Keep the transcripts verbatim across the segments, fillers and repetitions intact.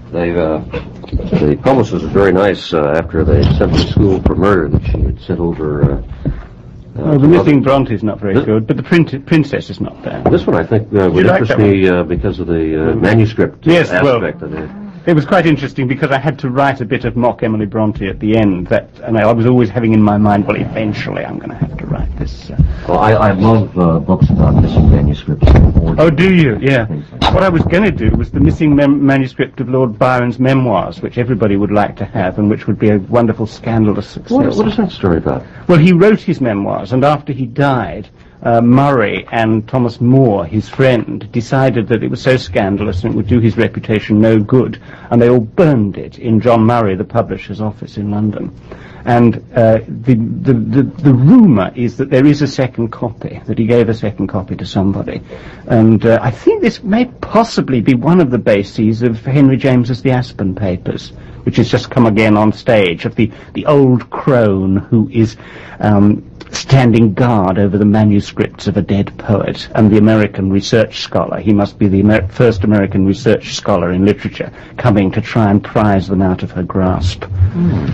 They, uh, the publicist was very nice uh, after they sent to school for murder that she had sent over. Uh, uh, oh, the Missing Bronte is not very this, good, but the print, Princess is not bad. This one, I think, uh, would interest like me uh, because of the uh, manuscript yes, aspect well, of it. It was quite interesting because I had to write a bit of mock Emily Bronte at the end, that, and I was always having in my mind, well, eventually I'm going to have to write this. Uh, well, I, I love uh, books about missing manuscripts. Oh, do you? Yeah. What I was going to do was the missing mem- manuscript of Lord Byron's memoirs, which everybody would like to have, and which would be a wonderful scandalous success. What, what is that story about? Well, he wrote his memoirs, and after he died, Uh, Murray and Thomas More, his friend, decided that it was so scandalous and it would do his reputation no good, and they all burned it in John Murray, the publisher's office in London. And uh, the, the, the, the rumour is that there is a second copy, that he gave a second copy to somebody. And uh, I think this may possibly be one of the bases of Henry James's The Aspen Papers, which has just come again on stage, of the, the old crone who is um, standing guard over the manuscripts of a dead poet, and the American research scholar. He must be the Amer- first American research scholar in literature coming to try and prize them out of her grasp. Mm.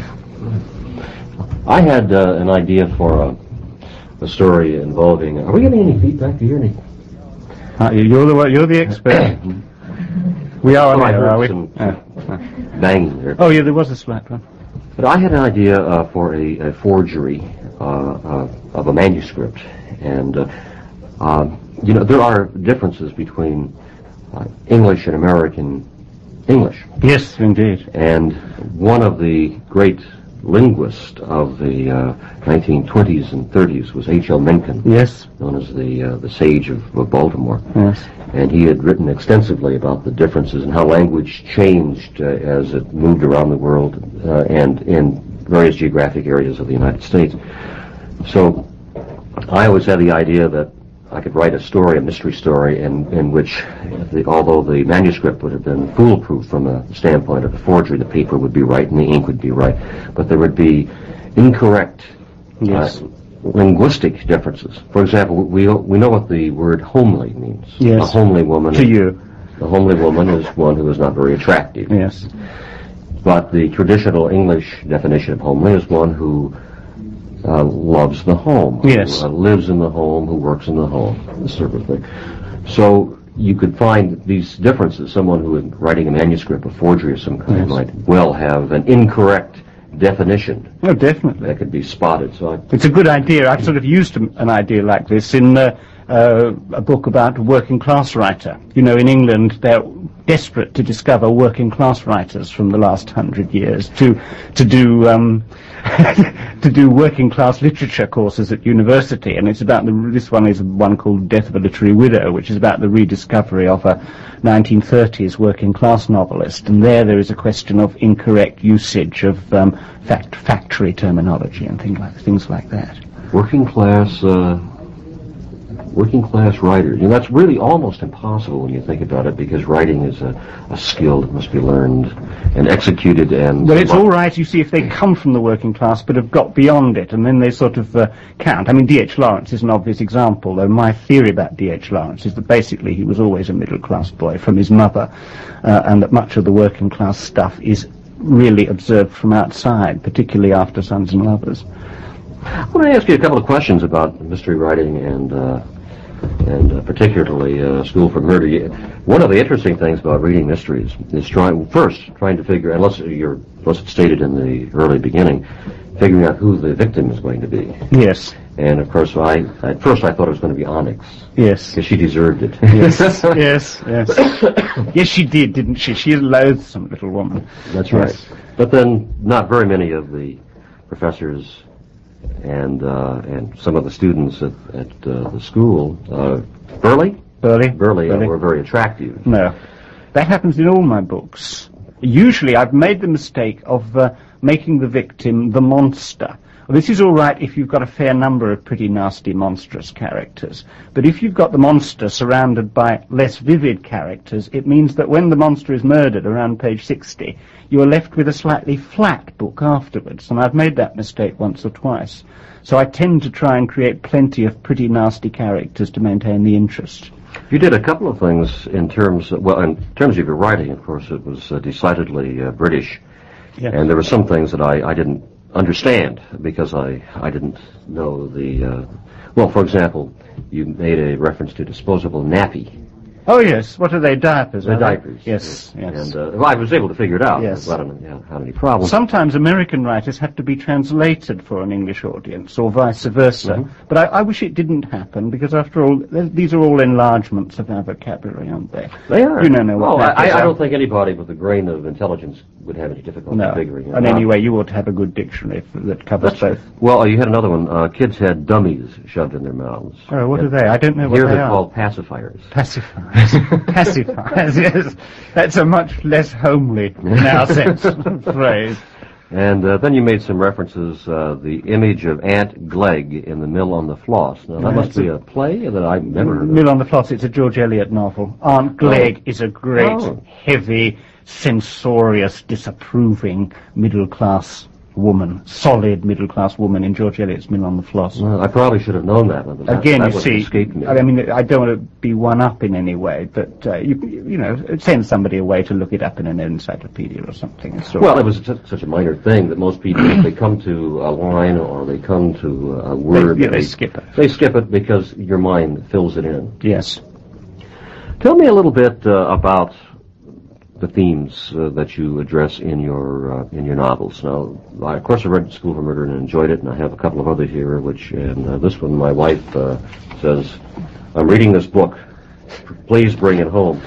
I had uh, an idea for a, a story involving... Are we getting any feedback? Do you hear any? Uh, you're the you're the expert. We are on oh, I air, heard are we? some, Uh, some banging there. oh, yeah, there was a slight one. But I had an idea uh, for a, a forgery uh, uh, of a manuscript, and uh, uh, you know there are differences between uh, English and American English. Yes, indeed. And one of the great linguists of the uh, nineteen twenties and thirties was H L Mencken. Yes. Known as the uh, the sage of, of Baltimore. Yes. And he had written extensively about the differences and how language changed uh, as it moved around the world uh, and in various geographic areas of the United States. So I always had the idea that I could write a story, a mystery story, in, in which, the, although the manuscript would have been foolproof from a standpoint of the forgery, the paper would be right and the ink would be right, but there would be incorrect yes. uh, linguistic differences. For example, we we know what the word homely means. Yes. A homely woman. To you. A homely woman is one who is not very attractive. Yes. But the traditional English definition of homely is one who uh, loves the home. Yes. Who uh, lives in the home, who works in the home, this sort of thing. So you could find these differences. Someone who is writing a manuscript, a forgery of some kind, yes. might well have an incorrect definition. Oh, definitely. That could be spotted. So I, it's a good idea. I've sort of used an idea like this in uh, uh, a book about a working class writer. You know, in England, they're desperate to discover working class writers from the last hundred years to to do um, to do working class literature courses at university. And it's about the this one is one called Death of a Literary Widow, which is about the rediscovery of a nineteen thirties working class novelist. And there there is a question of incorrect usage of um, fact factory terminology and things like things like that. Working class. Uh Working class writers. And that's really almost impossible when you think about it, because writing is a, a skill that must be learned and executed. And well, it's all right, you see, if they come from the working class but have got beyond it, and then they sort of uh, count. I mean, D H Lawrence is an obvious example, though my theory about D H Lawrence is that basically he was always a middle-class boy from his mother, uh, and that much of the working class stuff is really observed from outside, particularly after Sons and Lovers. I want to ask you a couple of questions about mystery writing and uh, and uh, particularly uh, School for Murder. One of the interesting things about reading mysteries is trying first trying to figure, unless you're unless it's stated in the early beginning, figuring out who the victim is going to be. Yes. And of course, I at first I thought it was going to be Onyx. Yes. Because she deserved it. Yes. yes. Yes. Yes, she did, didn't she? She is a loathsome little woman. That's right. Yes. But then, not very many of the professors and uh, and some of the students at, at uh, the school, uh, Burley? Burley. Burley, Burley. Uh, were very attractive. No. That happens in all my books. Usually I've made the mistake of uh, making the victim the monster. Well, this is all right if you've got a fair number of pretty nasty, monstrous characters. But if you've got the monster surrounded by less vivid characters, it means that when the monster is murdered around page sixty, you are left with a slightly flat book afterwards. And I've made that mistake once or twice. So I tend to try and create plenty of pretty nasty characters to maintain the interest. You did a couple of things in terms of, well, in terms of your writing, of course, it was uh, decidedly uh, British. Yes. And there were some things that I, I didn't understand because I, I didn't know the, uh, well, for example, you made a reference to disposable nappy. Oh, yes. What are they, diapers? The are diapers. They? Yes, yes. And uh, well, I was able to figure it out. Yes. I didn't have any problems. Sometimes American writers have to be translated for an English audience, or vice versa. Mm-hmm. But I, I wish it didn't happen, because after all, th- these are all enlargements of our vocabulary, aren't they? They are. You don't know what oh, nappers I, I are. don't think anybody with a grain of intelligence would have any difficulty No. figuring it And out. anyway, you ought to have a good dictionary f- that covers That's, both. well, you had another one. Uh, kids had dummies shoved in their mouths. Oh, what And are they? I don't know what Here they they're are. called pacifiers. Pacifiers. Pacifiers, yes. That's a much less homely, in our sense, phrase. And uh, then you made some references, uh, the image of Aunt Glegg in The Mill on the Floss. Now, that Yeah, must it's be a- a play that I've never heard of. Mill on the Floss, it's a George Eliot novel. Aunt Glegg is a great, Oh. heavy, censorious, disapproving middle-class woman, solid middle-class woman in George Eliot's Mill on the Floss. Well, I probably should have known that. but that Again, that you would see, have escaped me. I mean, I don't want to be one-up in any way, but, uh, you, you know, send somebody away to look it up in an encyclopedia or something. It's all Well, right. it was such, such a minor thing that most people, if they come to a line or they come to a word, yeah, they skip it. They skip it because your mind fills it in. Yes. Tell me a little bit uh, about the themes uh, that you address in your uh, in your novels. Now, I, of course, I read School for Murder and enjoyed it, and I have a couple of others here. Which, and uh, this one, my wife uh, says, "I'm reading this book. Please bring it home."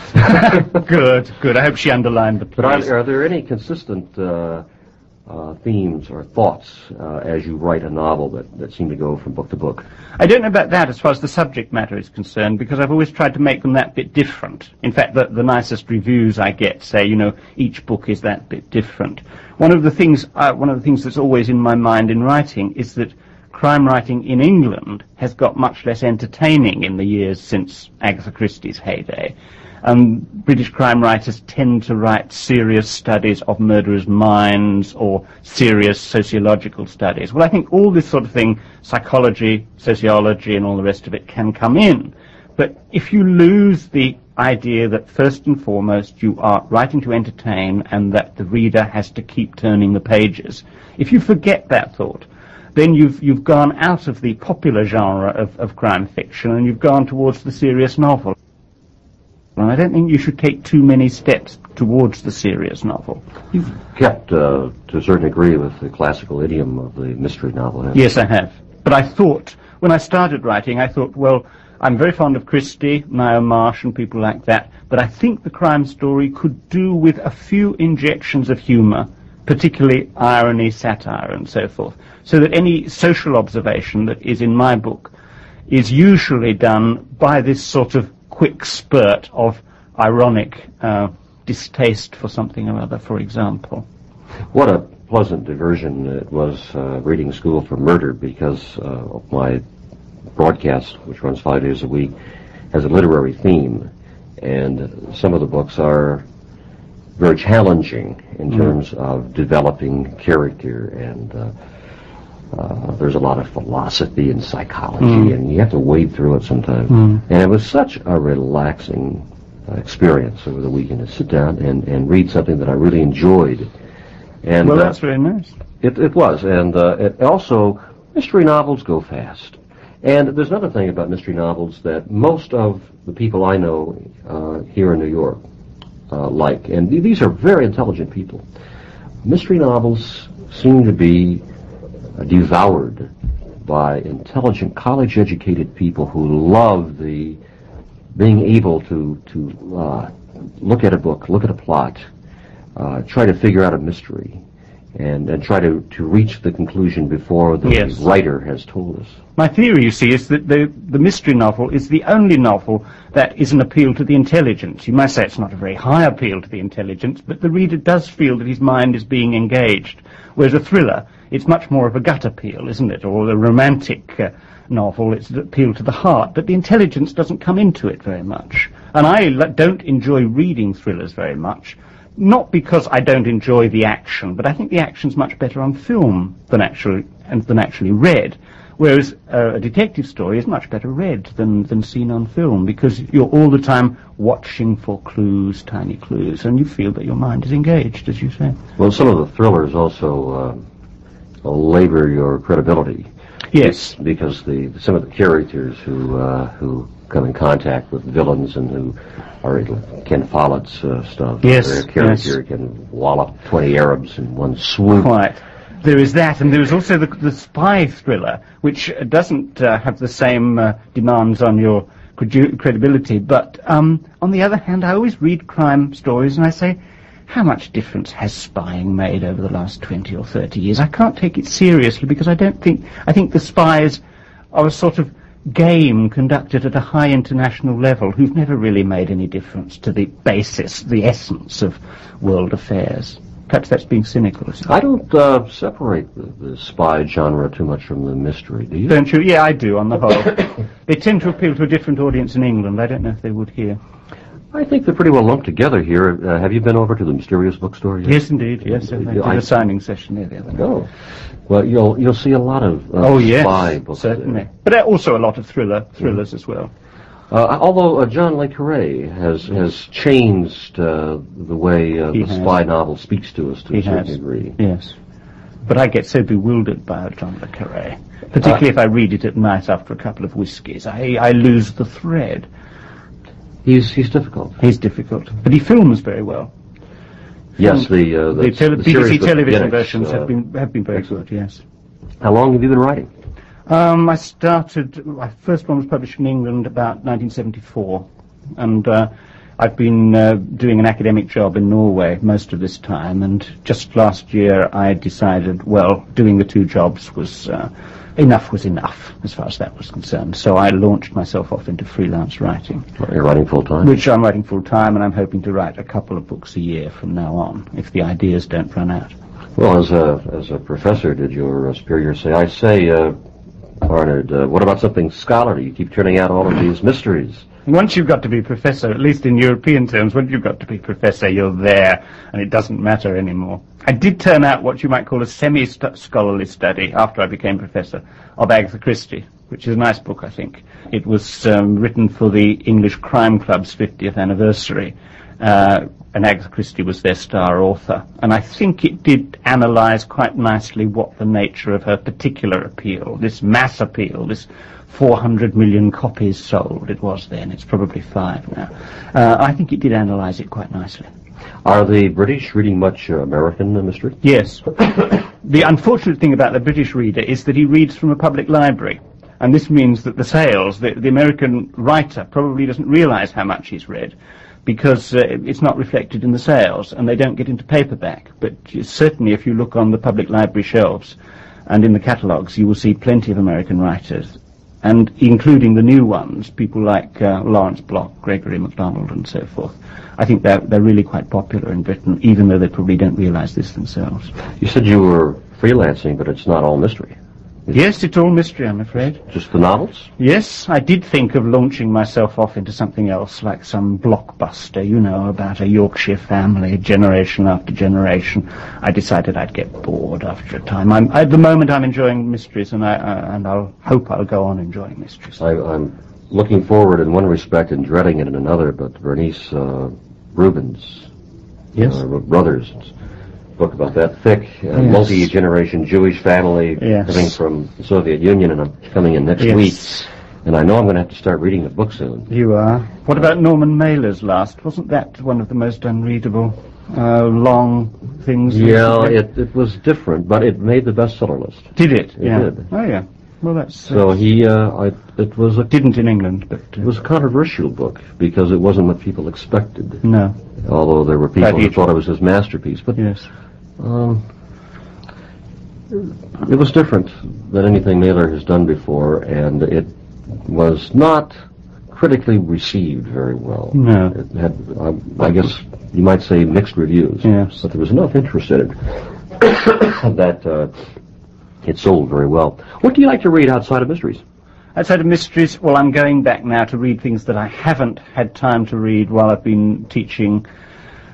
Good, good. I hope she underlined the But are, please. are there any consistent uh, uh, themes or thoughts uh, as you write a novel that, that seem to go from book to book? I don't know about that as far as the subject matter is concerned, because I've always tried to make them that bit different. In fact, the, the nicest reviews I get say, you know, each book is that bit different. One of the things, uh, one of the things that's always in my mind in writing is that crime writing in England has got much less entertaining in the years since Agatha Christie's heyday. Um, British crime writers tend to write serious studies of murderers' minds or serious sociological studies. Well, I think all this sort of thing, psychology, sociology, and all the rest of it, can come in. But if you lose the idea that first and foremost you are writing to entertain and that the reader has to keep turning the pages, if you forget that thought, then you've you've gone out of the popular genre of, of crime fiction and you've gone towards the serious novel. And I don't think you should take too many steps towards the serious novel. You've kept, uh, to a certain degree, with the classical idiom of the mystery novel. haven't you? Yes, I have. But I thought, when I started writing, I thought, well, I'm very fond of Christie, Niall Marsh, and people like that, but I think the crime story could do with a few injections of humour, particularly irony, satire, and so forth, so that any social observation that is in my book is usually done by this sort of quick spurt of ironic uh, distaste for something or other, for example. What a pleasant diversion it was uh, reading School for Murder, because uh, my broadcast, which runs five days a week, has a literary theme, and some of the books are very challenging in terms of developing character, and uh, uh, there's a lot of philosophy and psychology, Mm. and you have to wade through it sometimes. Mm. And it was such a relaxing uh, experience over the weekend to sit down and, and read something that I really enjoyed. And Well, uh, that's very nice. it, it was, and uh, it also, mystery novels go fast. And there's another thing about mystery novels that most of the people I know uh, here in New York uh, like, and th- these are very intelligent people. Mystery novels seem to be uh, devoured by intelligent, college-educated people who love the being able to to uh, look at a book, look at a plot, uh, try to figure out a mystery, and, and try to, to reach the conclusion before the Yes. writer has told us. My theory, you see, is that the, the mystery novel is the only novel that is an appeal to the intelligence. You might say it's not a very high appeal to the intelligence, but the reader does feel that his mind is being engaged. Whereas a thriller, it's much more of a gut appeal, isn't it? Or a romantic uh, novel, it's an appeal to the heart. But the intelligence doesn't come into it very much. And I l- don't enjoy reading thrillers very much. Not because I don't enjoy the action, but I think the action's much better on film than actually and than actually read. Whereas uh, a detective story is much better read than, than seen on film, because you're all the time watching for clues, tiny clues, and you feel that your mind is engaged, as you say. Well, some of the thrillers also uh, labor your credibility. Yes. Because the some of the characters who uh, who come in contact with villains and who are Ken Follett's uh, stuff. Yes, Their character yes. can wallop twenty Arabs in one swoop. Quite. There is that, and there is also the, the spy thriller, which doesn't uh, have the same uh, demands on your credu- credibility. But um, on the other hand, I always read crime stories and I say, how much difference has spying made over the last twenty or thirty years? I can't take it seriously because I don't think, I think the spies are a sort of game conducted at a high international level who've never really made any difference to the basis, the essence of world affairs. Perhaps that's being cynical, isn't it? I don't uh, separate the, the spy genre too much from the mystery, do you? Don't you? Yeah, I do, on the whole. They tend to appeal to a different audience in England. I don't know if they would here. I think they're pretty well lumped together here. Uh, have you been over to the Mysterious Bookstore yet? Yes, indeed. Yes, I did I, a signing session there the other night. Oh. Well, you'll you'll see a lot of uh, oh, yes, spy books certainly. there. But also a lot of thriller, thrillers mm. as well. Uh, although uh, John Le Carre has has changed uh, the way uh, the has. spy novel speaks to us to he a certain has. degree. Yes. But I get so bewildered by John Le Carre, particularly uh, if I read it at night after a couple of whiskies. I, I lose the thread. He's he's difficult. He's difficult, but he films very well. Yes, the uh, the, the, tele- the B B C television Guinness, versions uh, have been have been very good. Yes. How long have you been writing? Um, I started. My first one was published in England about nineteen seventy-four, and uh, I've been uh, doing an academic job in Norway most of this time. And just last year, I decided, well, doing the two jobs was uh, enough was enough as far as that was concerned. So I launched myself off into freelance writing. You're writing full time? Which I'm writing full time, and I'm hoping to write a couple of books a year from now on, if the ideas don't run out. Well, as a as a professor, did your uh, superior say, I say, uh, Arnold, uh, what about something scholarly? You keep turning out all of these mysteries. Once you've got to be professor, at least in European terms, once you've got to be professor, you're there, and it doesn't matter anymore. I did turn out what you might call a semi-scholarly study after I became professor of Agatha Christie, which is a nice book, I think. It was um, written for the English Crime Club's fiftieth anniversary, uh, and Agatha Christie was their star author. And I think it did analyse quite nicely what the nature of her particular appeal, this mass appeal, this four hundred million copies sold, it was then, it's probably five now. Uh, I think it did analyse it quite nicely. Are the British reading much uh, American uh, mystery? Yes. The unfortunate thing about the British reader is that he reads from a public library. And this means that the sales, the, the American writer probably doesn't realise how much he's read, because uh, it's not reflected in the sales, and they don't get into paperback. But certainly if you look on the public library shelves and in the catalogues, you will see plenty of American writers, and including the new ones, people like uh, Lawrence Block, Gregory MacDonald, and so forth. I think they're, they're really quite popular in Britain, even though they probably don't realise this themselves. You said you were freelancing, but it's not all mystery. Yes, it's all mystery, I'm afraid. Just the novels? Yes, I did think of launching myself off into something else, like some blockbuster, you know, about a Yorkshire family, generation after generation. I decided I'd get bored after a time. I'm, at the moment, I'm enjoying mysteries, and I uh, and I'll hope I'll go on enjoying mysteries. I, I'm looking forward in one respect and dreading it in another, but Bernice uh, Rubin's yes. uh, Brothers book about that thick, uh, yes. multi-generation Jewish family yes. coming from the Soviet Union, and I'm coming in next yes. week. And I know I'm going to have to start reading the book soon. You are. What about Norman Mailer's last? Wasn't that one of the most unreadable, uh, long things? Yeah, it, it was different, but it made the bestseller list. Did it? It yeah. did. Oh, yeah. Well, that's... So he, uh, I, it was a... Didn't in England, but... Uh, it was a controversial book, because it wasn't what people expected. No. Although there were people who thought it was his masterpiece. But yes. Um, it was different than anything Mailer has done before, and it was not critically received very well. No. It had, I, I guess you might say, mixed reviews. Yes. But there was enough interest in it that uh, it sold very well. What do you like to read outside of mysteries? Outside of mysteries, well, I'm going back now to read things that I haven't had time to read while I've been teaching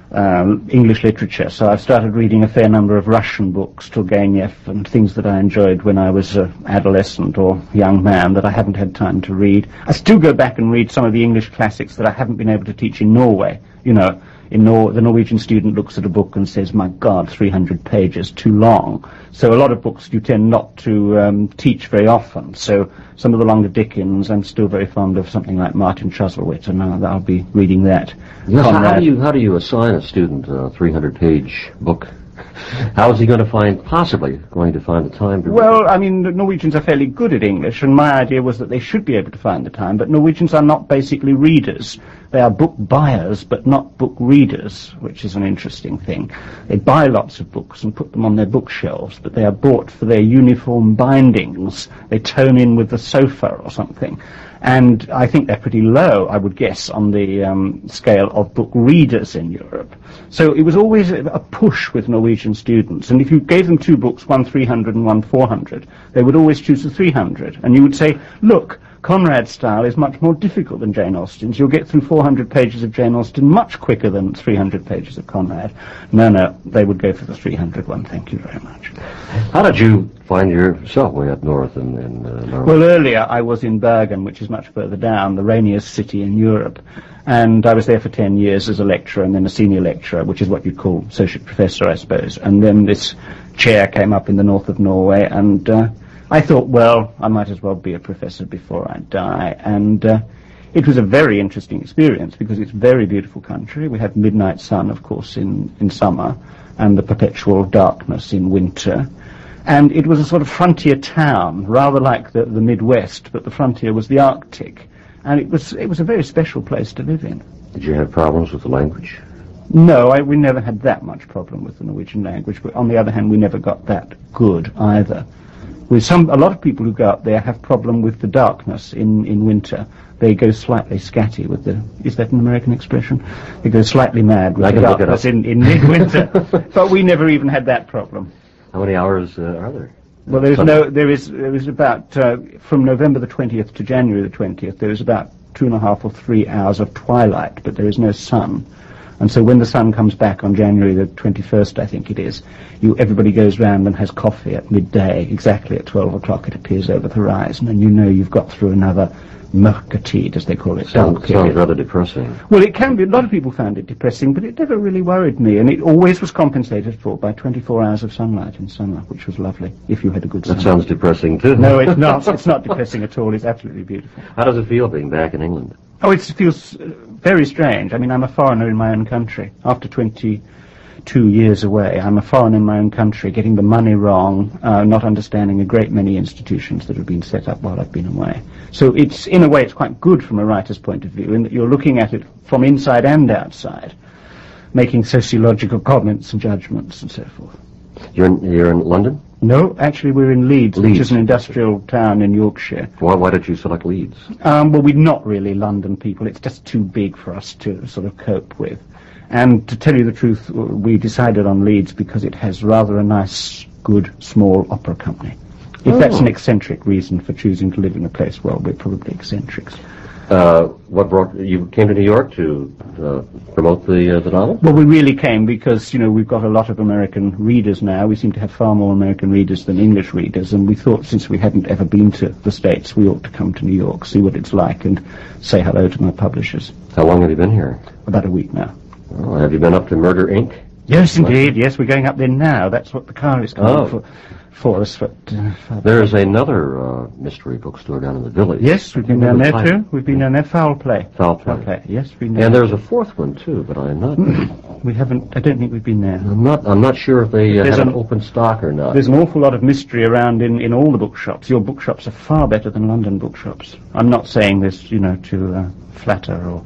um, English literature. So I've started reading a fair number of Russian books, Turgenev, and things that I enjoyed when I was an adolescent or young man that I haven't had time to read. I still go back and read some of the English classics that I haven't been able to teach in Norway. You know, in Nor- the Norwegian student looks at a book and says, my God, three hundred pages, too long. So a lot of books you tend not to um, teach very often. So some of the longer Dickens, I'm still very fond of something like Martin Chuzzlewit, and uh, I'll be reading that. Yes, how do you how do you assign a student a three hundred page book? How is he going to find, possibly going to find the time to read? Well, I mean, the Norwegians are fairly good at English, and my idea was that they should be able to find the time, but Norwegians are not basically readers. They are book buyers, but not book readers, which is an interesting thing. They buy lots of books and put them on their bookshelves, but they are bought for their uniform bindings. They tone in with the sofa or something. And I think they're pretty low, I would guess, on the um, scale of book readers in Europe. So it was always a, a push with Norwegian students. And if you gave them two books, one three hundred and one four hundred, they would always choose the three hundred. And you would say, look, Conrad's style is much more difficult than Jane Austen's. You'll get through four hundred pages of Jane Austen much quicker than three hundred pages of Conrad. No, no, they would go for the three hundred one. Thank you very much. How did you find yourself way up north in, in uh, Norway? Well, earlier I was in Bergen, which is much further down, the rainiest city in Europe. And I was there for ten years as a lecturer and then a senior lecturer, which is what you'd call associate professor, I suppose. And then this chair came up in the north of Norway, and uh, I thought, well, I might as well be a professor before I die. And uh, it was a very interesting experience because it's a very beautiful country. We have midnight sun, of course, in, in summer, and the perpetual darkness in winter. And it was a sort of frontier town, rather like the, the Midwest, but the frontier was the Arctic. And it was it was a very special place to live in. Did you have problems with the language? No, I, we never had that much problem with the Norwegian language, but on the other hand, we never got that good either. With some, a lot of people who go up there have problem with the darkness in, in winter. They go slightly scatty with the, is that an American expression? They go slightly mad with I the can look it darkness up. in, in midwinter. But we never even had that problem. How many hours uh, are there? Well, there is no, there is, there is about, uh, from November the twentieth to January the twentieth, there is about two and a half or three hours of twilight, but there is no sun. And so when the sun comes back on January the twenty-first, I think it is, you, everybody goes round and has coffee at midday, exactly at twelve o'clock it appears over the horizon, and you know you've got through another mørketid, as they call it. Sounds, dark period. sounds rather depressing. Well, it can be. A lot of people found it depressing, but it never really worried me, and it always was compensated for by twenty-four hours of sunlight in summer, which was lovely, if you had a good That sun. sounds depressing, too. No, it's not. It's not depressing at all. It's absolutely beautiful. How does it feel being back in England? Oh, it feels uh, very strange. I mean, I'm a foreigner in my own country. After twenty-two years away, I'm a foreigner in my own country, getting the money wrong, uh, not understanding a great many institutions that have been set up while I've been away. So it's, in a way, it's quite good from a writer's point of view, in that you're looking at it from inside and outside, making sociological comments and judgments and so forth. You're in, you're in London? No, actually we're in Leeds, Leeds. which is an industrial town in Yorkshire. Why, why did you select Leeds? Um, well, we're not really London people. It's just too big for us to sort of cope with. And to tell you the truth, we decided on Leeds because it has rather a nice, good, small opera company. If Oh. that's an eccentric reason for choosing to live in a place, well, we're probably eccentrics. Uh, what brought you came to New York to uh, promote the uh, the novel? Well, we really came because, you know, we've got a lot of American readers now. We seem to have far more American readers than English readers, and we thought since we hadn't ever been to the States, we ought to come to New York, see what it's like, and say hello to my publishers. How long have you been here? About a week now. Oh, have you been up to Murder, Incorporated? Yes, indeed. Yes, we're going up there now. That's what the car is coming Oh. for, for us. But, uh, for- There's another uh, mystery bookstore down in the village. yes, we've been I down there remember the too. We've been down there. Foul Play. Foul Play. Yes, we've been there. And there's a fourth one too, but I'm not. We haven't. I don't think we've been there. I'm not. I'm not sure if they uh, There's have an an- open stock or not. There's an awful lot of mystery around in, in all the bookshops. Your bookshops are far better than London bookshops. I'm not saying this, you know, to uh, flatter or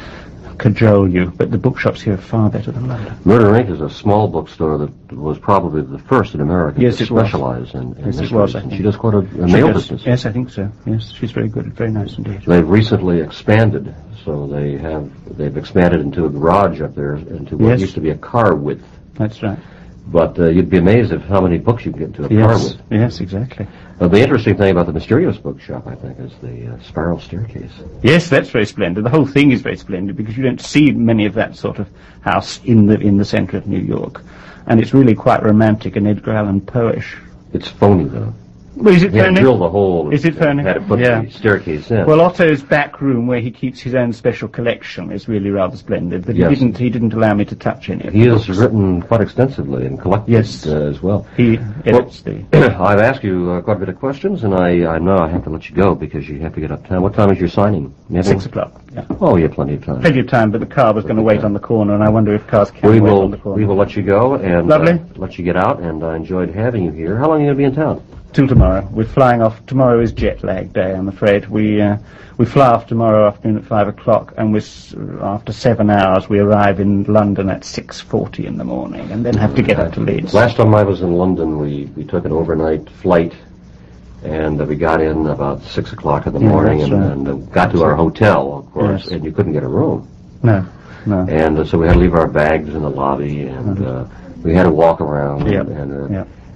cajole you, but the bookshops here are far better than London. Murder, Incorporated is a small bookstore that was probably the first in America Yes, to it was. specialize in, in Yes, it mysteries. was, I And think. she does quite a, a She mail does- business. Yes, I think so. Yes, she's very good. Very nice indeed. They've recently expanded, so they have they've expanded into a garage up there, into what Yes. used to be a car width. That's right. But uh, you'd be amazed at how many books you can get into a car Yes, with. yes, exactly. Uh, the interesting thing about the Mysterious Bookshop, I think, is the uh, spiral staircase. Yes, that's very splendid. The whole thing is very splendid because you don't see many of that sort of house in the in the centre of New York, and it's really quite romantic and Edgar Allan Poe-ish. It's phony, though. Well, is it They had phony? drilled a hole. Is it phony? Had to put Yeah. the staircase in. Well, Otto's back room, where he keeps his own special collection, is really rather splendid. But Yes. he didn't he didn't allow me to touch any of he the has books. written quite extensively and collected Yes. uh, as well. He edits the. I've asked you uh, quite a bit of questions, and I, I know I have to let you go because you have to get uptown. What time is your signing? You have Six any- o'clock. Yeah. Oh, you have plenty of time. Plenty of time, but the car was going to wait on the corner, and I wonder if cars can We wait will on the corner. we will let you go and Lovely. Uh, let you get out, and I enjoyed having you here. How long are you going to be in town? Till tomorrow. We're flying off. Tomorrow is jet lag day, I'm afraid. We uh, we fly off tomorrow afternoon at five o'clock, and we s- after seven hours we arrive in London at six forty in the morning, and then have to get up to Leeds. Last time I was in London, we, we took an overnight flight, and uh, we got in about six o'clock in the Yeah, morning, that's and, right. and uh, got to our hotel, of course, Yes. and you couldn't get a room. No, no. And uh, so we had to leave our bags in the lobby, and uh, we had to walk around. Yep, And, uh, yep.